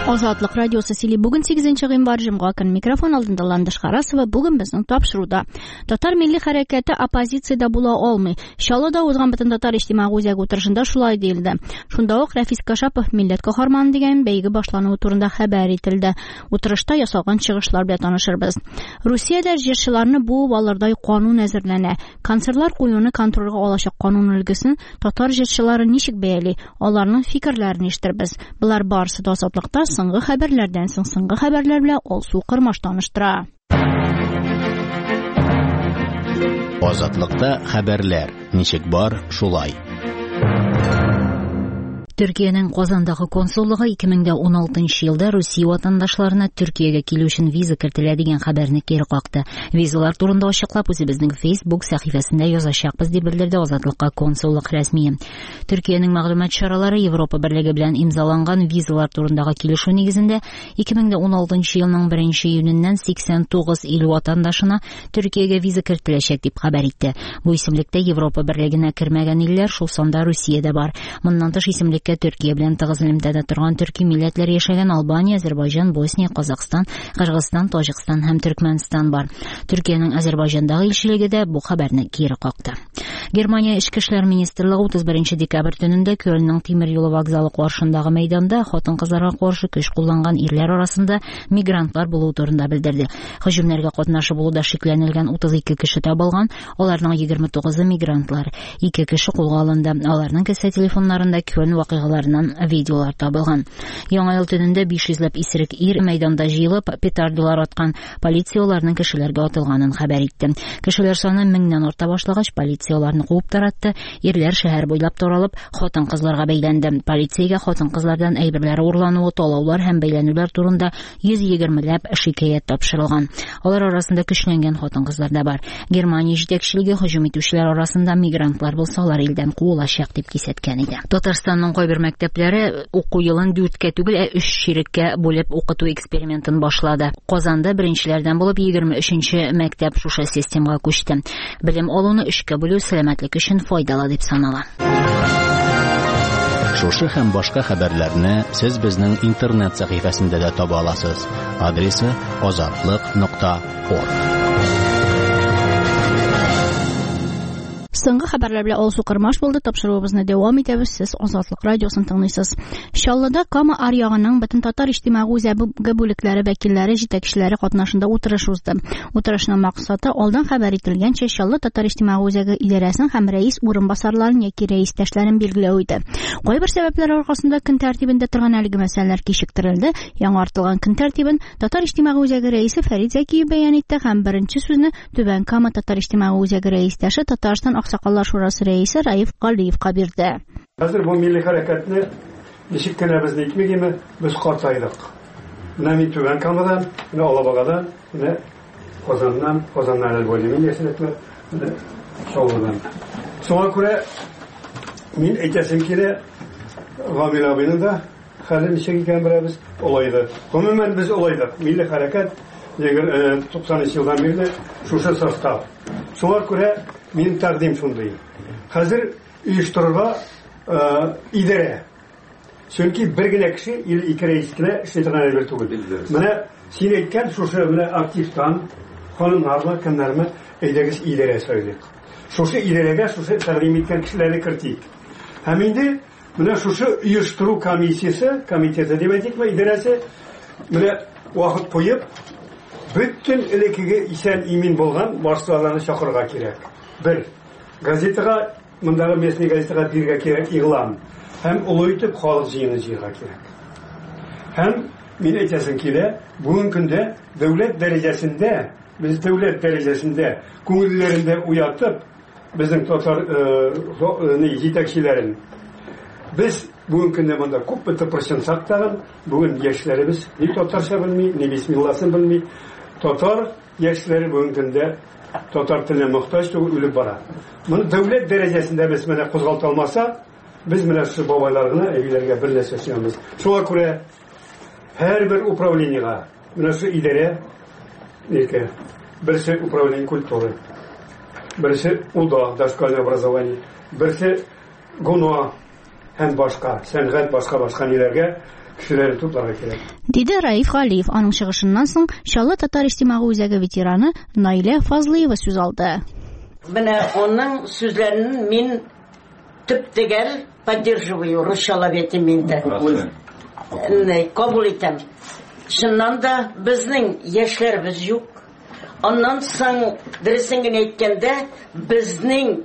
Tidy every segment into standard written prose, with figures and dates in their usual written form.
Азатлык радиосы сөйли. Бүген 8 гыйнвар җомга көн микрофон алдында Ландыш Харасова. Бүген безнең тапшыруда Татар милли хәрәкәте оппозициядә була алмый. Чаллыда узган бөтен татар иҗтимагый үзәге утырышында шулай диелде. Шунда ук Рафис Кашапов милләт каһарманы дигән бәйге башлануы турында хәбәр ителде. Утырышта ясалган чыгышлар белән танышырбыз. Русиядә җырчыларны буып алырдай канун әзерләнә. Концертлар куюны контрольгә алачак канун өлгесен татар җырчылары ничек бәяли? Аларның фикерләрен ишетербез. Булар барысы да Азатлыкта соңгы хәбәрләрдән соңгы хәбәрләр белән Алсу Кырмаш таныштыра. Азатлыкта хәбәрләр ничек бар, шулай. Төркиянең Казандагы консуллыгы 2016 елда Русия ватандашларына Төркиягә килү өчен виза кертелә дигән хәбәрне кире какты. Визалар турында ачыклап үзебезнең Facebook сәхифәсендә язачакбыз дип белдерде Азатлыкка консуллык рәсми. Төркиянең мәгълүмат чаралары Европа берлеге белән имзаланган визалар турындагы килешү нигезендә 2016 елның 1 июненнән 89 ил ватандашына Төркиягә виза кертеләчәк дип хәбәр итте. Бу исемлектә Европа берлегенә кермәгән илләр шул санда Русиядә бар. Моннан тыш исемлек Төркия белән тыгыз элемтәдә торган төрки милләтләр яшәгән Албания, Азәрбайҗан, Босния, Казакъстан, Кыргызстан, Таҗикстан һәм Төркмәнстан бар. Төркиянең Азәрбайҗандагы илчелеге дә бу хәбәрне кире какты. Германия Эчке эшләр министрлыгы 31 декабрь төнендә Кёльнең тимер юлы вокзалы каршындагы мәйданда хатын-кызларга каршы көч кулланган ирләр арасында мигрантлар булу турында белдерде. Һөҗүмнәргә катнашып булуда шикләнелгән 32 кеше табылган, аларның 29-ы мигрантлар. 2 кеше кулга алынды. Аларның кесә телефоннарында Кёльн вакыйгаларыннан видеолар табылган. Яңа ел төнендә 500 исерек ир мәйданда җыелып петардалар аткан. Полиция аларның кешеләргә атылганын хәбәр итте. Кешеләр саны 1000-нән арта башлагач, полиция аларны куып таратты. Ирләр шәһәр буйлап таралып, хатын-кызларга бәйләнде. Полициягә хатын-кызлардан әйберләре урлануы, талаулар һәм бәйләнүләр турында 120 шикаят тапшырылган. Алар арасында көчләнгән хатын-кызлар да бар. Германия җитәкчелеге һөҗүм итүчеләр арасында мигрантлар булса, алар илдән куылачак дип кисәткән иде. Татарстанның кайбер мәктәпләре уку елын 4кә түгел, 3 чиреккә бүлеп укыту экспериментын башлады. Казанда беренчеләрдән булып 23нче мәктәп шушы системага күчте. Белем алуны 3кә бүлү сәламәтлек өчен файдалы дип санала. Шушы һәм башка хәбәрләрне сез безнең интернет сәхифәсендә дә таба аласыз. Адресы azatlyk.org. Соңгы хәбәрләр белән Алсу Кырмаш булды. Тапшыруыбызны дәвам итәбез. Сез Азатлык радиосын тыңлыйсыз. Чаллыда Кама аръягының бөтен татар иҗтимагый үзәге бүлекләре вәкилләре, җитәкчеләре катнашында утырыш узды. Утырышның максаты алдан хәбәр ителгәнчә Чаллы татар иҗтимагый үзәге идарәсенең һәм рәис урынбасарларын яки рәистәшләрен билгеләү иде. Кайбер сәбәпләр аркасында көн тәртибендә торган әлеге мәсьәләләр кичектерелде. Яңартылган көн тәртибен татар иҗтимагый үзәге рәисе Фәрит Зәкиев бәян итте һәм беренче сүзне Түбән Кама татар иҗтимагый үзәге рәистәше Татарстан Аксакаллар шурасы рәисе Раиф Галиевка бирде. Хәзер бу милли хәрәкәтне ничек кенә без әйтмәгәме, без картайдык. Менә мин Түбән Камадан, менә Алабагадан, менә Казаннан, Казаннан Әлбәлемиясенә, менә Чаллыдан. Шуңа күрә мин әйтәсем килә, Гамил абыйның да хәле ничек икән беләбез, олайды. Гомумән без олайдык. Милли хәрәкәт 90 елдан бирле шушы состав. Шуңа күрә мин тәкъдим шундый. Хәзер оештырырга идарә. Чөнки бер генә кеше ил ике рәис кенә эшләтергә әйбер түгел. Менә син әйткән шушы менә активтан ханымнарны, кемнәрне әйдәгез идарә сөйлик. Шушы идарәгә шушы тәкъдим иткән кешеләрне кертик. Һәм инде менә шушы оештыру комиссиясе, комитеты дип әйтикме, идарәсе менә вакыт куеп бөтен элекеге исән имин булган башларны чакырга кирәк. Бер газетага, мондагы местный газетага биргә кирәк игълан. Һәм улы итеп халык җыены җыярга кирәк. Һәм мин әйтәсем килә, бүген көндә дәүләт дәрәҗәсендә, без дәүләт дәрәҗәсендә күңелләрендә уятып, безнең татар җитәкчеләрен без бүген көндә монда күп процент тагын, бүген яшьләребез ни татарча белми, ни бисмилласын белми. Татар яшьләре бүген көндә татар теленә мохтаҗ түгел, үлеп бара. Моны дәүләт дәрәҗәсендә без менә кузгалта алмаса, biz менә шу бабайларына әбиләргә бер нәрсә сөйләмибез. Шуңа күрә һәрбер управлениегә, менә шу идарә, берсе управление культуры, берсе УДА, дошкольное образование, берсе ГУНО һәм башка, сәнгать башка ниләргә Кешеләре тупларга кирәк. Диде Раиф Галиев. Аның чыгышыннан соң Чаллы татар иҗтимагый үзәге ветераны Наилә Фазлыева сүз алды. Менә аның сүзләрен мин төп тегәл поддерживаю русчалавете миндә. Кабул итәм. Шуннан да безнең яшьләрбез юк. Аннан соң дөресен генә әйткәндә безнең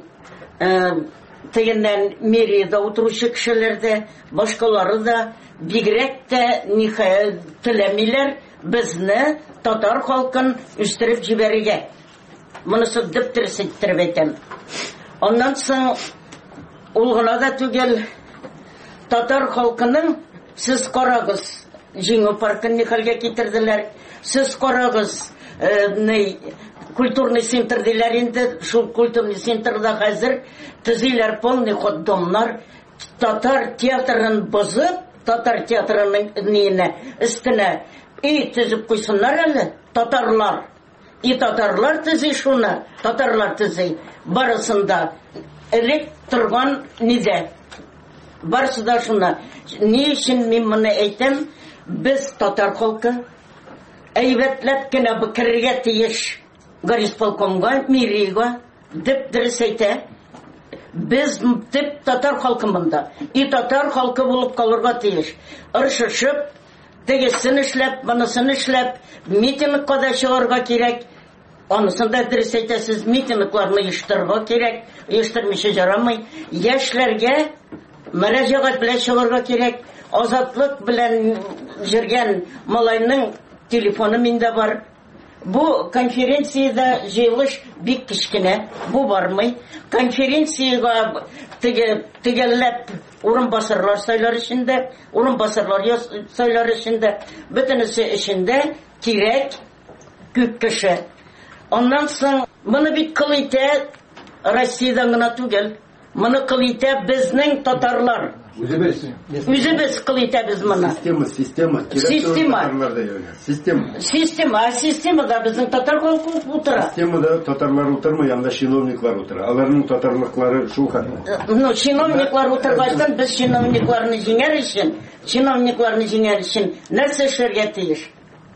тегеннән мериядә утыручы кешеләрдә башкалары да бигрәк тә ниһаять теләмиләр безне татар халкын үстереп җибәрергә. Монысы дип дөрес әйттереп әйтәм. Аннан соң ул гына да түгел, татар халкының сез карагыз, җиңү паркын ни хәлгә китерделәр. Сез карагыз, культурный центр диләр инде, шул культурный центрда хәзер төзиләр полный ходдомнар, татар театрын бозып, татар театрының ниенә өстенә төзеп куйсыннар әле, татарлар. Татарлар төзи шуны, татарлар төзи. Барысында элек торган нидә. Барысы да шуны. Ни өчен мин моны әйтәм? Без татар халкы әйбәтләп кенә бекерергә тиеш. Горисполкомга, мэрияга дип дөрес әйтә. Без дип татар халкы монда. Татар халкы булып калырга тиеш. Ыршышып, тегесен эшләп, монысын эшләп, митингка да чыгарга кирәк. Анысын да дөрес әйтәсез, митингларны оештырырга кирәк. Оештырмыйча жарамый. Яшьләргә мөрәҗәгать белән чыгарга кирәк. Азатлык белән җиргән малайның телефоны миндә бар. Бу конференциядә җыелыш бик кичкенә, бу бармый. Конференциягә тегәлләп урынбасарлар сайлар өчендә, урынбасарлар сайлар өчендә, бөтенесе өчендә кирәк күп кеше. Аннан соң моны бит кыл итә Россиядә гына түгел. Моны кыл итә безнең татарлар. Үзебез кыл итәбез моны. Системада безнең татар халкы утыра. Системада татарлар утырмый, анда чиновниклар утыра. Аларның татарлыклары шул хәлдә. Чиновниклар утыргачтан без чиновникларны җиңәр өчен нәрсә эшләргә тиеш?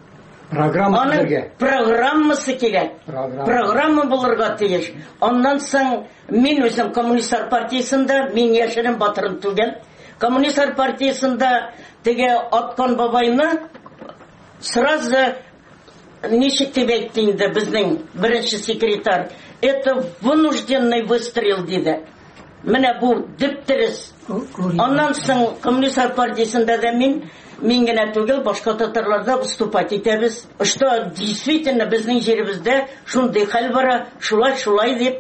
Программасы кирәк. Программа булырга тиеш. Аннан соң мин үзем коммунистлар партиясендә, мин яшерен батырым түгел. Коммунистлар партиясендә теге Аткан бабайны сразу ничек дип әйтте инде безнең беренче секретарь. Это вынужденный выстрел диде. Менә бу дип дөрес. Аннан соң коммунистлар партиясендә дә мин генә түгел, башка татарларда выступать итәбез. Что действительно безнең җиребездә шундый хәл бара, шулай дип.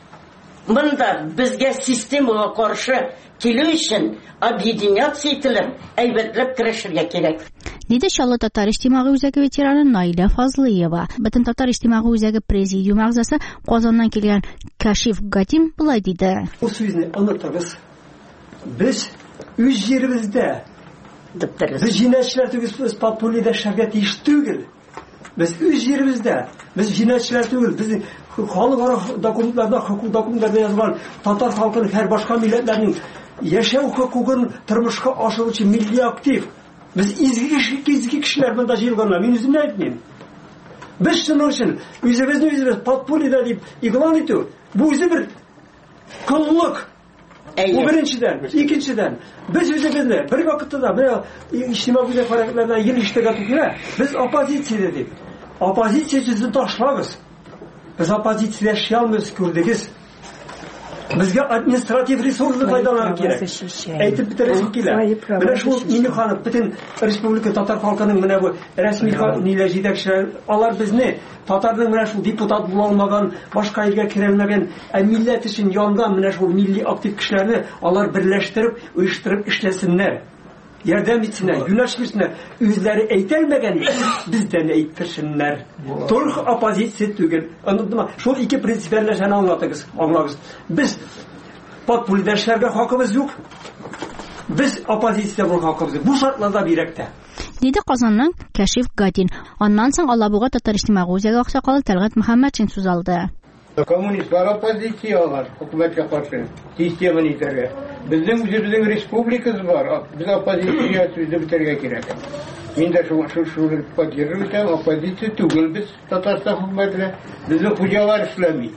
Монда безгә системага каршы килү өчен объединяться ителеп, әйбәтләп көрәшергә кирәк. Диде Чаллы татар иҗтимагый үзәге ветераны Наилә Фазлыева. Бөтен татар иҗтимагый үзәге президиум әгъзасы Казаннан килгән Кашиф Гатин булай диде. Бу сүзне онытыгыз. Без үз җиребездә без җинаятьчеләр түгел, без популида шәгать иш түгел. Без үз җиребездә, без җинаятьчеләр түгел, без халыкара документларда, хокук документларда язылган татар халкының һәр башка милләтләрнең яшәү хокугын тормышка ашыручы милли актив. Без изге кешеләр монда җыелганнар, мин үзем әйтмим. Без шуның өчен үзебезне популида дип игълан итү, бу үзе бер кыллык. Bu birinçiden, ikinciden biz üzerinde bir vakitte da böyle içtimai güzel hareketlerden yeni iştigal tutuyor. Biz opozisiya dedik. Opozisiyacısını taşlarız. Biz opozisiya yaşayamıyoruz Kürdikiz. Bizge administratif resursunu faydalanmak gerek. Eğitim bitiririz ki bile şu mini hanım bütün Respublika Tatar halkının bile bu resmi nilecide kişiler alar biz ne? Tatar'ın bile şu deputat bulalmagan, başka yerge kirelmegen millet için yandan bile şu milli aktif kişilerini alar birleştirip, uyuşturup işlesinler. Yardım etsinler, güneşmişsinler. Üzleri eğitelmegen bizden eğitirsinler. Turk opozisiya tügül. Anladın mı? Şu iki prinsiperle sen anlatırız. Biz popülideşlerge hakkımız yok. Biz opozisiya bu hakkımız yok. Bu şartlarda birekte. Диде Казаннан Кашиф Гатин. Аннан соң Алабуга татар иҗтимагый үзәге аксакалы Тәлгать Мөхәммәтшин сүз алды. Коммунистлар оппозициялар, хөкүмәткә каршы системаны итәргә. Безнең үзебезнең республикабыз бар, без оппозиция сүзне бетергә кирәк. Мин дә шуны поддерживаю итәм, оппозиция түгел без Татарстан хөкүмәтенә. Безнең хуҗалар эшләми.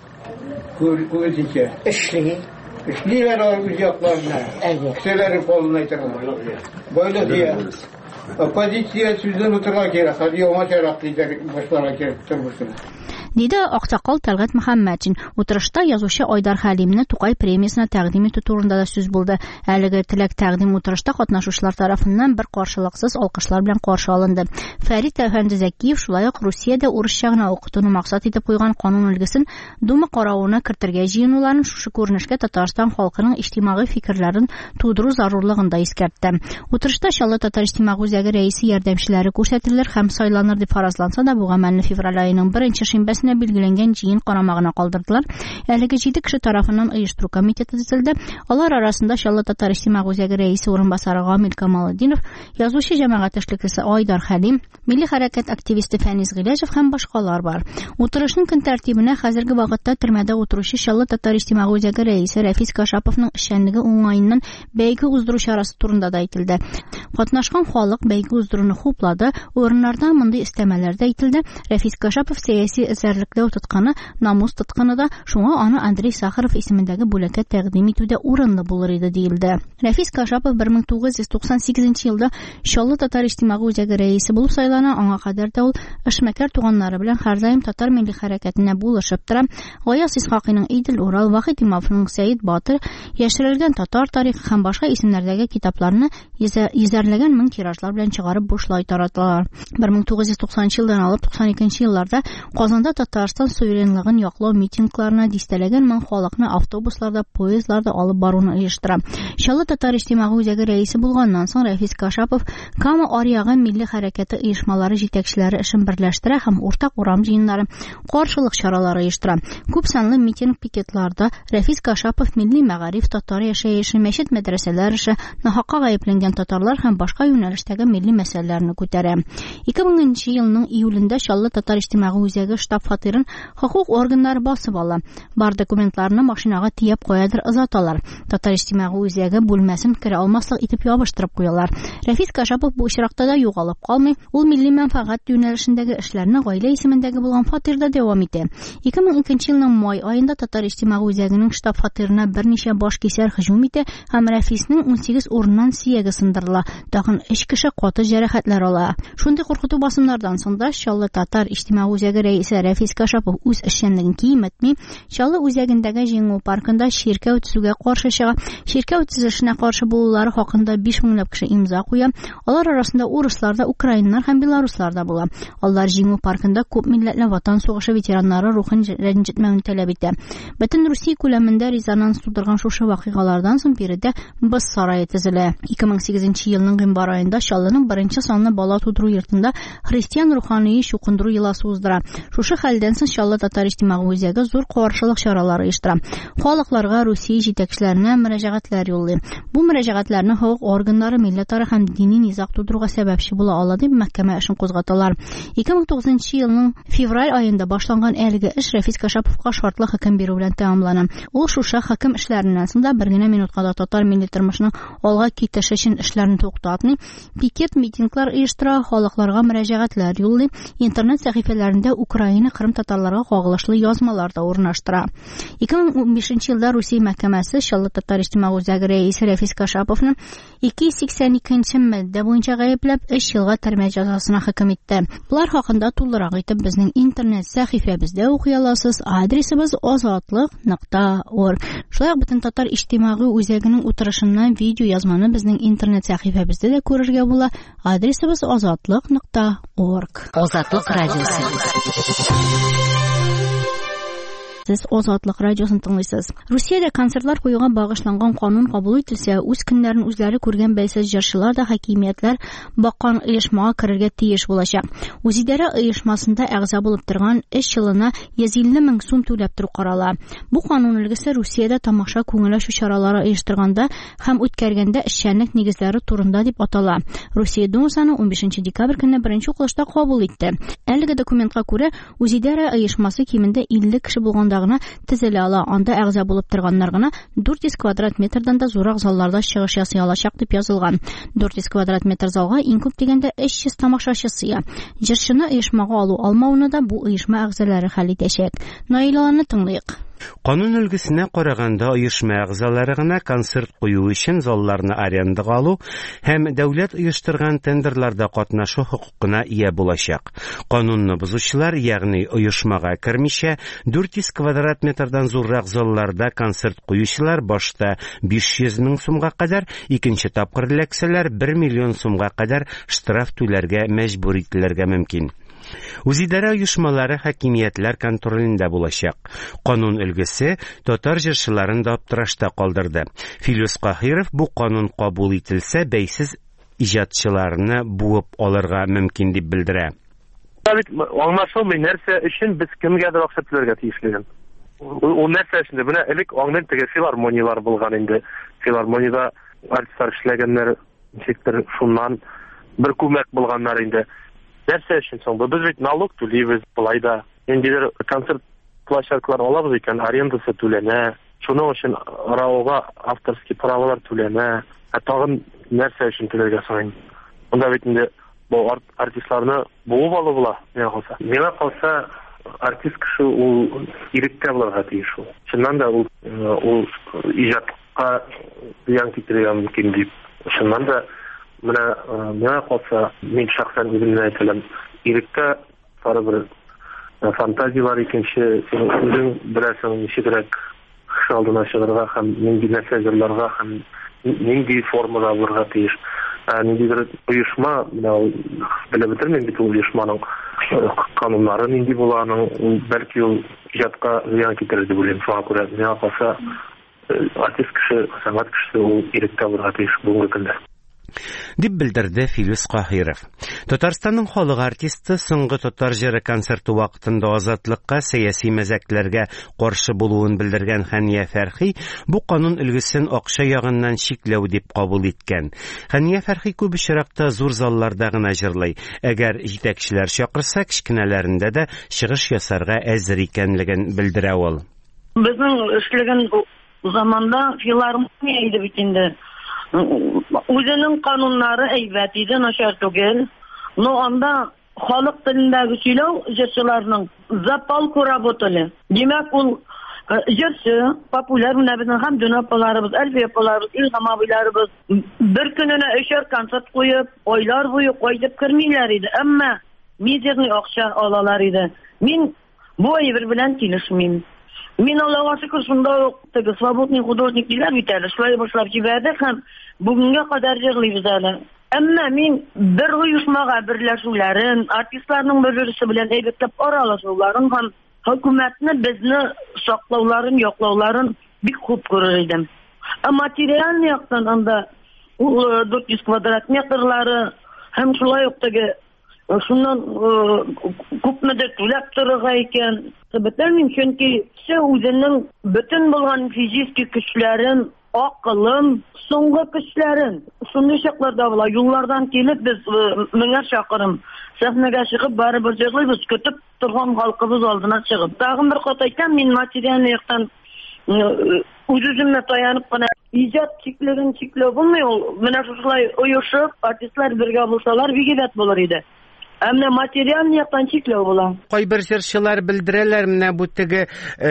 Күрүзичә. Эшлиләр үз якларына. Кешеләр кулына әйтәләр. Байлык дия. Оппозиция сүзне бетергә кирәк. Хәзер яңа чарак лидер башларга кирәк тормышны. Диде Аксакал Тәлгать Мөхәммәтшин. Утырышта язучы Айдар Хәлимне Тукай премиясына тәкъдим итү турында да сүз булды. Әлеге теләк тәкъдим утырышта катнашучылар тарафыннан бер каршылыксыз алкышлар белән каршы алынды. Фәрит Әфәнде Зәкиев шулай ук Русиядә урысча гына укытуны максат итеп куйган канун өлгесен Дума каравына кертергә җыенуларын шушы күренешкә Татарстан халкының иҗтимагый фикерләрен тудыру зарурлыгын да искәртте. Утырышта Чаллы Татар иҗтимагый үзәге рәисе ярдәмчеләре күрсәтелер һәм сайланыр дип фаразланса да, бу гамәлне февраль аеның 1 шимбәсенә билгеләнгән җыен карамагына калдырдылар. Әлеге 7 кеше тарафыннан оештыру комитеты төзелде. Алар арасында Чаллы Татар иҗтимагый үзәге рәисе урынбасары Гамил Камалетдинов, язучы җәмәгать эшлеклесе Айдар Хәлим, милли хәрәкәт активисты Фәниз Гыйләҗев һәм башкалар бар. Утырышның көн тәртибенә хәзерге вакытта төрмәдә утыручы Чаллы Татар иҗтимагый үзәге рәисе Рәфис Кашаповның эшчәнлеге уңаеннан бәйге уздыру чарасы турында да әйтелде. Катнашкан халык бәйге уздыруны хуплады, урыннарда мондый истәмәләр дә әйтелде. Рәфис Кашапов сәяси эзәрлекләү тотканы, намус тотканы да, шуңа аны Андрей Сахаров исемендәге бүлеккә тәкъдим итүдә урынлы булыр иде диелде. Рәфис Кашапов 1998 елда Чаллы Татар иҗтимагый үзәге рәисе булып сайлана, аңа кадәр дә ул эшмәкәр туганнары белән һәрдаим татар милли хәрәкәтенә булышып тора. Гаяз Исхакыйның Идел Урал, Вахит Имамовның Сәйид Батыр, яшерелгән татар тарихы һәм башка исемнәрдәге китапларны йөзәрләгән мең тиражлар белән чыгарып бушлай тараталар. 1990 елдан алып 92 елларда Казанда Татарстан суверенлыгын яклау митингларына дистәләгән мең халыкны автобусларда, поездларда алып баруны оештыра. Чаллы Татар иҗтимагый үзәге рәисе булганнан соң Рәфис Кашапов Кама Аръягы милли хәрәкәте оешмалары җитәкчеләре эшен берләштерә һәм уртак урам җыеннары, каршылык чаралары оештыра. Күп санлы митинг-пикетларда Рәфис Кашапов милли мәгариф, татар яшәеше, мәчет, мәдрәсәләр эше, нахакка гаепләнгән татарлар һәм башка юнәлештәге милли мәсьәләләрне күтәрә. 2000 елның июлендә Чаллы Татар иҗтимагый үзәге штаб фатирын хокук органнары басып ала. Бар документларны машинага тиеп куядыр озаталар. Татар иҗтимагый үзәге бүлмәсен керә алмаслык итеп ябыштырып куялар. Рәфис Кашапов бу очракта да югалып калмый. Ул милли мәнфәгать юнәлешендәге эшләрне гаилә исемендәге булган фатирда дәвам итә. 2002 елның май аенда Татар иҗтимагый үзәгенең штаб фатирына берничә баш кисәр һөҗүм итә һәм Рәфиснең 18 урыннан сөяге сындырыла. Тагын 3 кеше каты җәрәхәтләр ала. Шундый куркыту басымнардан соң да Чаллы Татар иҗтимагый үзәге рәисе Рәфис Кашапов үз эшчәнлеген киметми, Чаллы үзәгендәге җиңү паркында чиркәү төзүгә каршы чыга. Чиркәү төзешенә каршы булулары хакында 5 меңләп кеше имза куя. Алар арасында урыслар да, украиннар һәм белоруслар да була. Алар җиңү паркында күп милләтле ватан сугышы ветераннары рухын рәнҗетмәүне таләп итә. Бөтен Русия күләмендә резонанс тудырган шушы вакыйгалардан соң биредә Боз сарае төзелә. 2008 елның гыйнвар аенда Чаллының 1 санлы бала тудыру йортында христиан рухани чукындыру йоласы уздыра. Шушы хәлдән соң Чаллы Татар иҗтимагый үзәге зур каршылык чаралары оештыра. Халыкларга Русия җитәкчеләренә мөрәҗәгатьләр юллый. Бу мөрәҗәгатьләрне хокук органнары милләтара һәм дини низаг тудыруга сәбәпче була ала дип мәхкәмә эшен кузгаталар. 2009 елның февраль аенда башланган әлеге эш Рәфис Кашаповка шартлы хөкем бирү белән тәмамлана. Ул шушы хөкем эшләреннән соң да бер генә минутка да татар милли тормышының алга китеше өчен эшләрне туктатмый, пикет митинглар оештыра, халыкларга мөрәҗәгатьләр юллый, интернет сәхифәләрендә Украина, Крым татарларга кагылышлы язмалар да урнаштыра. 2015 елда Русия мәхкәмәсе Чаллы Татар иҗтимагый үзәге рәисе Рәфис Кашаповны 282 маддә буенча гаепләп 3 елга төрмә җәзасына хөкем итте. Булар хакында тулырак итеп безнең интернет сәхифәбездә укый аласыз. Адресыбыз azatlıq.org. Шулай ук бөтен татар иҗтимагый үзәгенең утырышыннан видео язманы безнең интернет сәхифәбездә дә күрергә була. Адресыбыз azatlıq.org. Азатлык радиосы. Сез Азатлык радиосын тыңлыйсыз. Русиядә концертлар куюга багышланган канун кабул ителсә, үз көннәрен үзләре күргән бәйсез җырчылар да хакимиятләр баккан оешмага керергә тиеш булачак. Үзидарә оешмасында әгъза булып торган 3 елына 150 мең сум түләп тору карала. Бу канун өлгесе Русиядә тамаша күңелләшү чаралары оештырганда һәм үткәргәндә эшчәнлек нигезләре турында дип атала. Русия Думасының 15 декабрь көнне беренче укылышта кабул итте. Әлеге документка күрә, үзидарә оешмасы кимендә 50 кеше булган урында гына тезелә ала. Анда әгъза булып торганнар гына 400 квадрат метрдан да зурак залларда чыгыш ясый алачак дип язылган. 400 квадрат метр залга иң күп дигәндә 300 тамашачы сыя. Җырчыны оешмага алу алмауны да бу оешма әгъзалары хәл итәчәк. Наиланы тыңлыйк. Канун өлгесенә караганда оешма әгъзалары гына концерт кую өчен залларны арендага алу һәм дәүләт оештырган тендерларда катнашу хокукына ия булачак. Канунны бузучылар, ягъни оешмага кермичә 400 квадрат метрдан зуррак залларда концерт куючылар башта 500 мең сумга кадәр, икенче тапкыр эләксәләр 1 миллион сумга кадәр штраф түләргә мәҗбүр ителергә мөмкин. Үзидарә оешмалары хакимиятләр контролендә булачак. Канун өлгесе татар җырчыларын да аптырашта калдырды. Филус Каһиров бу канун кабул ителсә, бәйсез иҗатчыларны буып алырга мөмкин дип белдерә. Аңлашылмый нәрсә өчен без кемгәдер акча түләргә тиешлеген. Ул нәрсә өчен менә элек аңнан теге филармониялар булган инде. Филармониядә артистлар эшләгәннәр, ничектер шуннан бер күмәк булганнар инде. Нәрсә өчен соң? Без бит налог түлибез, булай да. Инде концерт площадкалар алабыз икән, арендасы түләнә. Шуның өчен РАОга авторский правалар түләнә. Тагын нәрсә өчен түләргә соң? Монда бит инде бу артистларны буып алу була, миңа калса, артист кеше ул иреккә булырга тиеш ул. Шуннан да ул иҗатка зыян китерергә мөмкин дип. Шуннан да менә миңа калса, мин шәхсән үземне әйтәм, иреккә барыбер фантазиялар икенче, үзең беләсең ничегрәк алдына чыгарга һәм нинди нәрсә җырларга һәм нинди формада булырга тиеш. Ниндидер оешма, белеп бетермим бит ул оешманың кануннары нинди буланың, бәлки ул иҗатка зыян китерер дип уйлыйм. Шуңа күрә миңа калса, артист кеше, сәнгать кешесе ул иреккә булырга тиеш бүгенге көндә. Дип белдерде Филус Каһиров. Татарстанның халык артисты соңгы татар җыры концерты вакытында азатлыкка, сәяси мәзәкләргә каршы булуын белдергән Хәния Фәрхи бу канун өлгесен акча ягыннан чикләү дип кабул иткән. Хәния Фәрхи күп очракта зур залларда гына җырлый. Әгәр җитәкчеләр чакырса, кичкенәләрендә дә чыгыш ясарга әзер икәнлеген белдерә ул. Безнең эшләгән заманда филармония иде бит инде. Үзенең кануннары әйбәт иде, начар түгел. Но анда халык телендәге сөйләү җырчыларның запал куработылы. Димәк, ул җырчы, популяр безнең һәм дөнапаларыбыз, әлфияларыбыз, илһам абыйларыбыз бер көненә 3 концерт куеп, айлар буе кайтып кермиләр иде. Әмма мизерный акча алалар иде. Мин бу әйбер белән килешмим. Мин Аллаһка шөкер, шунда ук теге свободный художник диләр бит әле, шулай башлап җибәрдек һәм бүгенгә кадәр җырлыйбыз әле. Әмма мин бер оешмага берләшүләрен, артистларның бер-берсе белән әйбәтләп аралашуларын һәм хөкүмәтне безне саклауларын, яклауларын бик күп күрер идем. Материаль яктан анда 400 квадрат метрлары һәм шулай ук теге шуннан күпмедер түләп торырга икән. Бетермим, чөнки үзенең бөтен булган физик көчләрен, акылын, соңгы көчләрен, шундый чакларда була, юллардан килеп без 1000 чакрым сәхнәгә чыгып барыбер җырлыйбыз, көтеп торган халкыбыз алдына чыгып. Тагын бер кат әйтәм, мин материаль яктан үземне таянып кына иҗат чиклеген чикләү булмый ул. Менә шулай оешып, артистлар бергә булсалар, бик әйбәт булыр иде. Әмма материаль яктан чикләү була. Кайбер җырчылар белдерәләр менә бу теге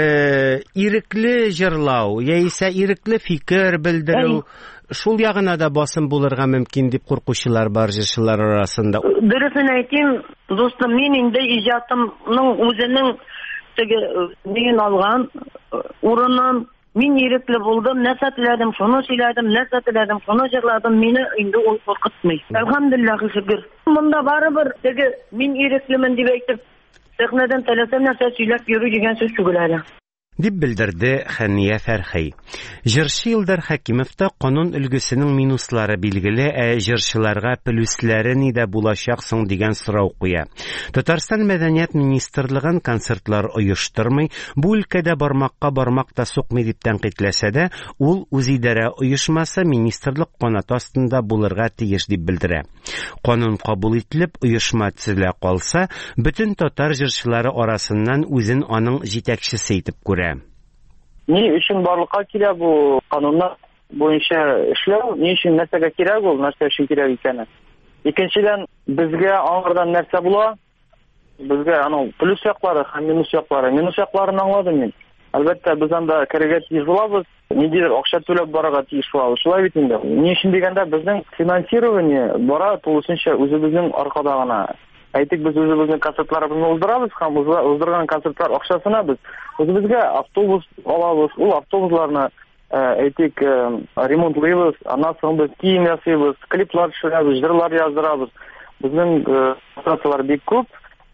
ирекле җырлау, яисә ирекле фикер белдерү, шул ягына да басым булырга мөмкин дип куркучылар бар җырчылар арасында. Дөресен әйтим, достым, мин инде иҗатымның үзенең теге мин алган урынын мин ирекле булдым, нәрсә теләдем, шуны сөйләдем, нәрсә теләдем, шуны җырладым, мине инде ул куркытмый. Әлхәмдүлиллаһи шөкер. Монда барыбер теге мин иреклемен дип әйтеп, сәхнәдән теләсәм нәрсә сөйләп йөрү дигән сүз түгел әле. дип белдерде Хәния Фәрхи. Җырчы Илдар Хәкимов та канун өлгесенең минуслары билгеле, җырчыларга плюслары нидә булачак соң дигән сорау куя. Татарстан Мәдәният министрлыгын концертлар оештырмый, бу өлкәдә бармакка бармак та сукмый дип тәнкыйтьләсә дә, ул үзидарә оешмасы министрлык канаты астында булырга тиеш дип белдерә. Канун кабул ителеп, оешма төзелә калса, бөтен татар җырчылары арасыннан үзен аның җитәкчесе итеп күрә. Ни өчен барлыкка кирәк бу кануннар буенча эшләү, ни өчен нәрсәгә кирәк ул, нәрсә өчен кирәк икәне. Икенчедән, безгә аңардан нәрсә була? Безгә аның плюс яклары һәм минус яклары. Минус якларын аңладым мин. Әлбәттә, без анда керергә тиеш булабыз, ниндидер акча түләп барырга тиеш булабыз. Шулай бит инде. Ни өчен дигәндә, безнең финансирование бара тулысынча үзебезнең аркада гына. Әйтик, без үзебезнең концертларыбызны уздырабыз һәм уздырган концертлар акчасына без үзебезгә автобус алабыз. Ул автобусларны әйтик ремонтлыйбыз, аннан соң без кием ясыйбыз, клиплар төшерәбез, җырлар яздырабыз. Безнең концертлар бик күп.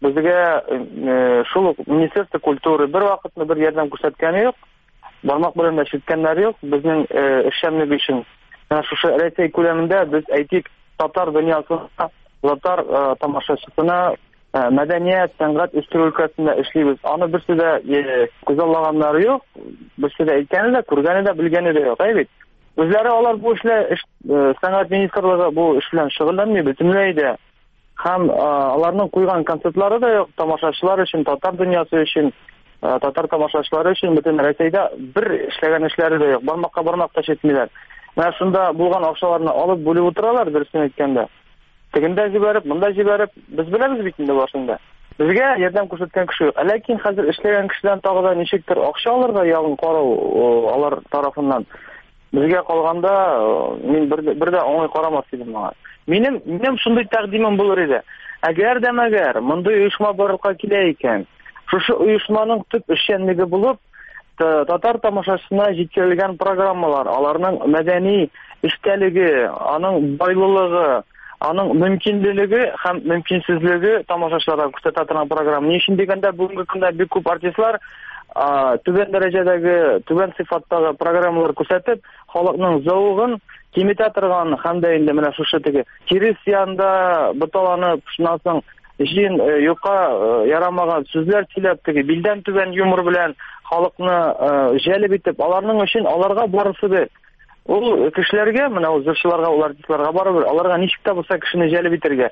Безгә шул Министерство культуры бер вакытны бер ярдәм күрсәткәне юк. Бармак белән дә шиткәннәр юк. Безнең эшчәнлек өчен шушы Россия күләмендә без әйтик татар дөньясына, татар тамашачысына мәдәният, сәнгать үстерү өлкәсендә эшлибез. Аны берсе дә күзаллаганнары юк. Берсе дә әйткәне дә, күргәне дә, белгәне дә юк, әйбит. Үзләре алар бу эшлә сәнгать министрлыгы бу эш белән шөгыльләнмый бөтенләй дә. Һәм аларның куйган концертлары да юк, тамашачылар өчен, татар дөньясы өчен, татар тамашачылары өчен бөтен Россиядә бер эшләгән эшләре дә юк. Бармакка бармак та шетмиләр. Менә шунда булган акчаларны алып бүлеп утыралар, дөресен әйткәндә. Тегендә җибәреп, монда җибәреп, без беләбез бит инде башында. Безгә ярдәм күрсәткән кеше юк. Ләкин хәзер эшләгән кешедән тагы да ничектер акча алырга ягын карау алар тарафыннан. Безгә калганда мин бер дә оңай карамас идем моңа. Минем шундый тәкъдимем булыр иде. Әгәр мондай оешма барлыкка килә икән, шушы оешманың төп эшчәнлеге булып, татар тамашачысына җиткерелгән программалар, аларның мәдәни эстәлеге, аның байлылыгы, аның мөмкинлеге һәм мөмкинсезлеге тамашачыларга күрсәтә торган программа. Ни өчен дигәндә, бүгенге көндә бик күп артистлар түбән дәрәҗәдәге, түбән сыйфаттагы программалар күрсәтеп, халыкның зауыгын киметә торган һәм дә инде менә шушы теге кирис янда буталанып, шуннан соң җин юкка ярамаган сүзләр сөйләп, теге билдән түбән юмор белән халыкны җәлеп итеп, аларның өчен аларга барысы бер. Ул кешеләргә, менә ул җырчыларга, ул артистларга барыбер, аларга ничек тә булса кешене җәлеп итәргә.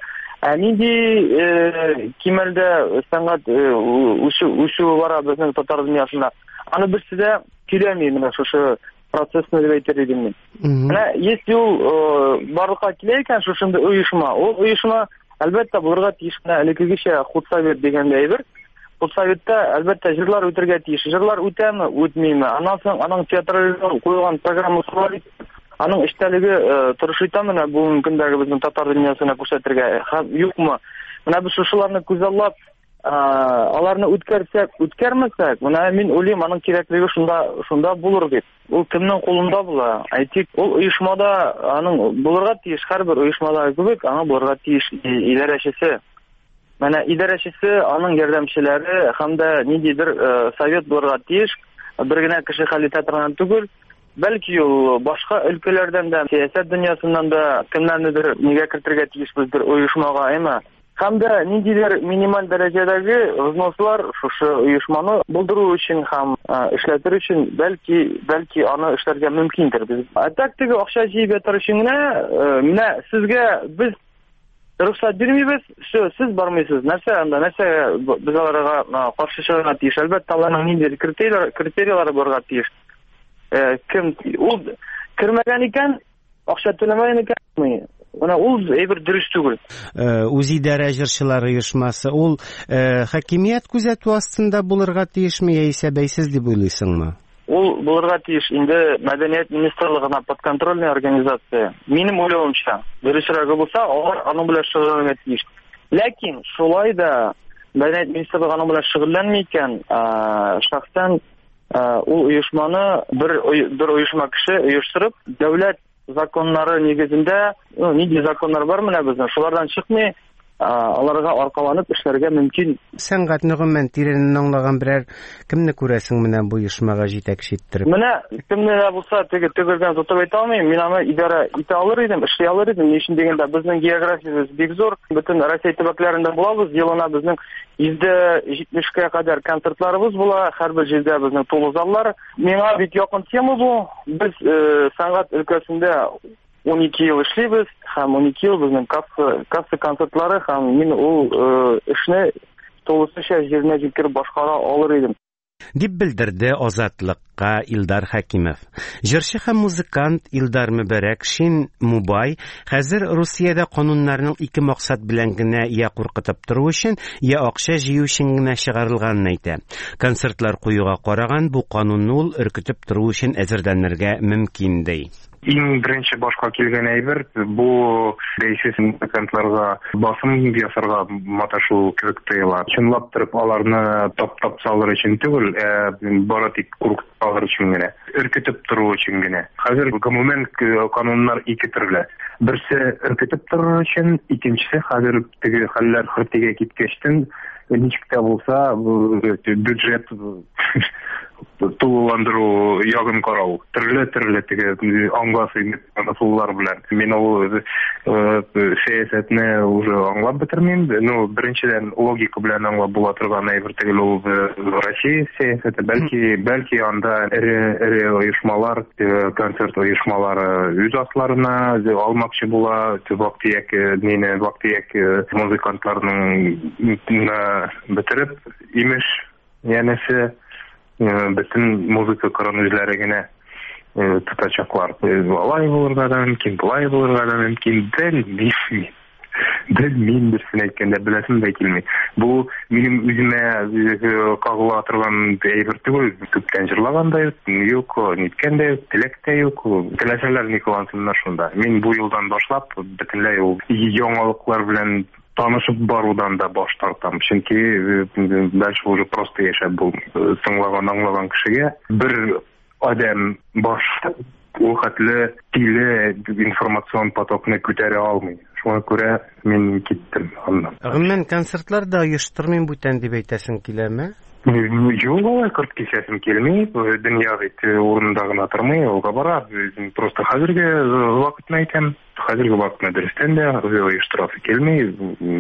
Нинди кимәлдә сәнгать үсү бара безнең татар дөньясында. Аны берсе дә кирәми менә шушы процессны дип әйтер идем мин. Менә если ул барлыкка килә икән шушында оешма, ул оешма әлбәттә булырга тиеш. Менә элеккегечә худсовет дигәндә әйбер. Худсоветта әлбәттә җырлар үтәргә тиеш. Җырлар үтәме, үтмиме? Аннан соң аның театрализацияләгән куелган программасы бар. Аның эштәлеге торыш итә менә бүгенге көндәге безнең татар дөньясына күрсәтергә һәм юкмы? Менә без шушыларны күзаллап, аларны үткәрсәк, үткәрмәсәк, менә мин уйлыйм, аның кирәклеге шунда булыр дип. Ул кемнең кулында була? Әйтик, ул оешмада аның булырга тиеш, һәрбер оешмада кебек, аңа булырга тиеш идарәчесе. Менә идарәчесе, аның ярдәмчеләре һәм дә ниндидер совет булырга тиеш. Бер генә кеше хәл итә торган түгел. Бәлки ул башка өлкәләрдән дә, сәясәт дөньясыннан да кемнәрнедер нигә кертергә тиешбездер оешмага, әйме. Һәм дә ниндидер минималь дәрәҗәдәге взнослар шушы оешманы булдыру өчен һәм эшләтер өчен бәлки аны эшләргә мөмкиндер. Так теге акча җыйып ятыр өчен менә сезгә без рөхсәт бирмибез, сез бармыйсыз. Нәрсә без аларга каршы чыгарга тиеш? Әлбәттә, аларның ниндидер критериялары барга тиеш. Кем ул кермәгән икән, акча түләмәгән икән, менә ул әйбер дөрес түгел. Үзидарә җырчылары оешмасы, ул хакимият күзәтү астында булырга тиешме, яисә бәйсез дип уйлыйсыңмы? Ул булырга тиеш. Инде Мәдәният министрлыгына подконтрольный организация. Минем уйлавымча, дөресрәге булса, алар аның белән шөгыльләнергә тиеш. Ләкин шулай да Мәдәният министрлыгы аның белән шөгыльләнмәй икән, шәхсән ул оешманы бер оешма кеше оештырып, дәүләт законнары нигезендә, нинди законнар бар менә безнең, шулардан чыкмый, аларга аркаланып эшләргә мөмкин. Сәнгать нигъмәт тирәнен аңлаган берәр кемне күрәсең менә бу оешмага җитәкче иттереп? Менә кемне дә булса тегелгән тотып әйтә алмыйм. Мин аны идарә итә алыр идем, эшли алыр идем. Ни өчен дигәндә, безнең географиябыз бик зур. Бөтен Россия төбәкләрендә булабыз. Елына безнең 70-кә кадәр концертларыбыз була. Һәрбер җирдә безнең тулы заллар. Миңа бик якын тема бу. Без сәнгать өлкәсендә 12 ел эшлибез һәм 12 ел безнең касса концертлары һәм мин ул эшне тулысынча җиренә җиткереп башкара алыр идем. Дип белдерде Азатлыкка Илдар Хәкимов. Җырчы һәм музыкант Илдар Мөбарәкшин Мубай хәзер Русиядә кануннарның ике максат белән генә я куркытып тору өчен, я акча җыю өчен генә чыгарылганын әйтә. Концертлар куюга караган бу канунны ул өркетеп тору өчен әзерләнергә мөмкин ди. Иң беренче башка килгән әйбер бу бәйсез музыкантларга басым ясарга маташу кебек тоела. Чынлап торып аларны таптап салыр өчен түгел, бары тик куркыталар өчен генә, өркетеп тору өчен генә. Хәзер гомумән кануннар ике төрле. Берсе өркетеп тору өчен, икенчесе хәзер теге хәлләр хөртигә киткәчтен ничек тә булса бюджет тулыландыру ягын карау. Төрле теге аңласы масалалар белән. Мин ул сәясәтне уже аңлап бетермим. Ну, беренчедән логика белән аңлап була торган әйбер түгел ул Россия сәясәте. Бәлки анда эре оешмалар, концерт оешмалары үз асларына алмакчы була, вакыт музыкантларның бетереп имеш, янәсе бөтен музыка көрәнүзләре генә тотачаклар. Алай булырга да мөмкин, булай булырга да мөмкин. Мин берсен әйткәндә беләсем дә килми. Бу минем үземә кагыла торган әйбер түгел. Күптән җырлаган да юк, ниткән дә, теләк тә юк. Теләсәләр николансыннар шунда. Мин бу елдан башлап бөтенләй ул яңалыклар белән танышып барудан да баш тартам. Чөнки дальше уже просто яшәп булмый. Тыңлаган, аңлаган кешегә бер адам баш ул хәтле тиле информацион потокны күтәрә алмый. Шуңа күрә мин киттем аннан. Гомумән концертларда оештырмыйм бүтән дип әйтәсең киләме? Юк, кырт кисәсем килми. Дөнья бит урында гына тормый, ул бара. Просто хәзерге вакытны әйтәм. Хәзерге вакытны дөрестән дә оештырасы килми.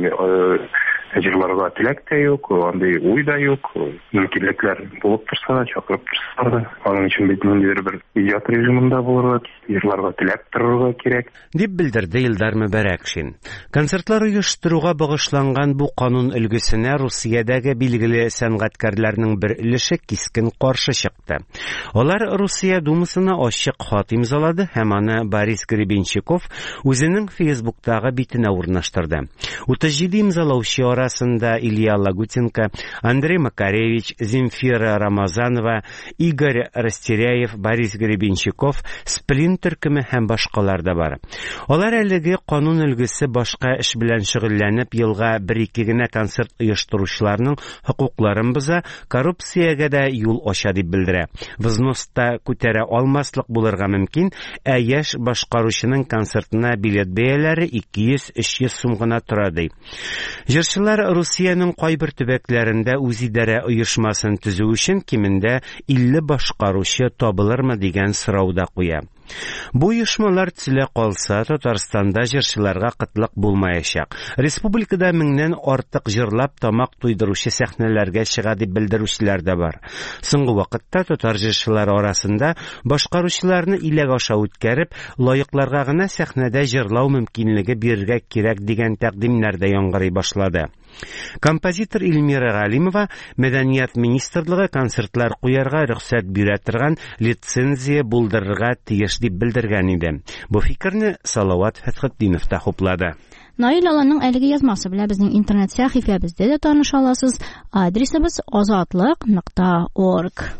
Җырларга теләк тә юк, андый уй да юк. Мөмкинлекләр булып торса, чакырып торса, аның өчен бит ниндидер бер иҗат режимында булырга, җырларга теләк торырга кирәк. Дип белдерде Илдар Мөбарәкшин. Концертлар оештыруга багышланган бу канун өлгесенә Русиядәге билгеле сәнгатькәрләрнең бер өлеше кискен каршы чыкты. Алар Русия Думасына ачык хат имзалады һәм аны Борис Гребенщиков үзенең Фейсбуктагы битенә урнаштырды. 37 имзалаучы арасында Илья Лагутенко, Андрей Макаревич, Земфира Рамазанова, Игорь Растеряев, Борис Гребенщиков, Сплин төркеме һәм башкалар да бар. Алар әлеге канун өлгесе башка эш белән шөгыльләнеп, елга 1-2 генә концерт оештыручыларның хокукларын боза, коррупциягә дә юл ача дип белдерә. Взноста күтәрә алмаслык булырга мөмкин, яшь башкаручының концертына билет бәяләре 200-300 сум гына тора ди. Җырчылар Русиянең кайбер төбәкләрендә үзидарә оешмасын төзү өчен кимендә 50 башкаручы табылырмы дигән сорау да куя. Бу оешмалар төзелә калса, Татарстанда җырчыларга кытлык булмаячак. Республикада 1000нән артык җырлап тамак туйдыручы сәхнәләргә чыга дип белдерүчеләр дә бар. Соңгы вакытта татар җырчылары арасында башкаручыларны иләк аша үткәреп, лаекларга гына сәхнәдә җырлау мөмкинлеге бирергә кирәк дигән тәкъдимнәр дә яңгырый башлады. Композитор Илмира Галимова Мәдәният министрлыгы концертлар куярга рөхсәт бирә торган лицензия булдырырга тиеш дип белдергән иде. Бу фикерне Салават Фәтхетдинов та хуплады. Наил Аланның әлеге язмасы белән безнең интернет сәхифәбездә дә таныша аласыз. Адресыбыз azatlıq.org.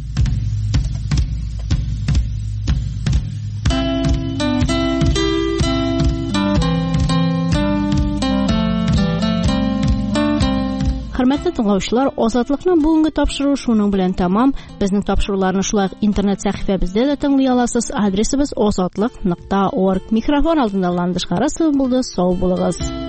Хөрмәтле тыңлаучылар, Азатлыкның бүгенге тапшыруы шуның белән тәмам. Безнең тапшыруларны шулай интернет сәхифәбездә дә тыңлый аласыз. Адресыбыз azatlıq.org. Микрофон алдында Ландыш Харасов булды. Сау булыгыз.